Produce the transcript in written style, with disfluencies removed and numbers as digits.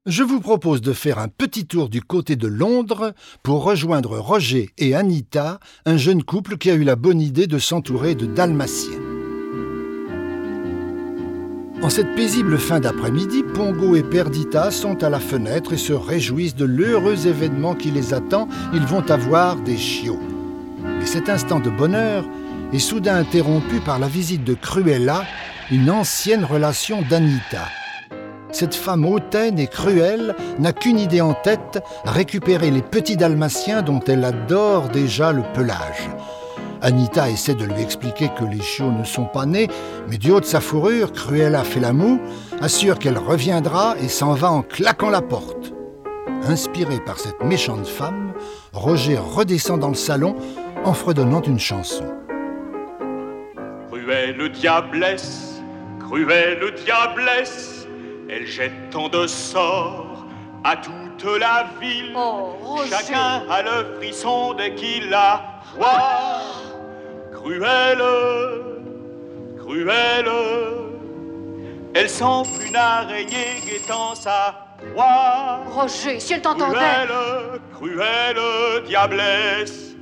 Je vous propose de faire un petit tour du côté de Londres pour rejoindre Roger et Anita, un jeune couple qui a eu la bonne idée de s'entourer de dalmatiens. En cette paisible fin d'après-midi, Pongo et Perdita sont à la fenêtre et se réjouissent de l'heureux événement qui les attend. Ils vont avoir des chiots. Mais cet instant de bonheur est soudain interrompu par la visite de Cruella, une ancienne relation d'Anita. Cette femme hautaine et cruelle n'a qu'une idée en tête, récupérer les petits dalmatiens dont elle adore déjà le pelage. Anita essaie de lui expliquer que les chiots ne sont pas nés, mais du haut de sa fourrure, Cruella fait la moue, assure qu'elle reviendra et s'en va en claquant la porte. Inspiré par cette méchante femme, Roger redescend dans le salon en fredonnant une chanson. Cruelle diablesse, elle jette tant de sorts à toute la ville. Oh, Roger. Chacun a le frisson dès qu'il la voit. Cruelle, elle semble une araignée guettant sa proie. Roger, si elle t'entendait. Cruelle, diablesse,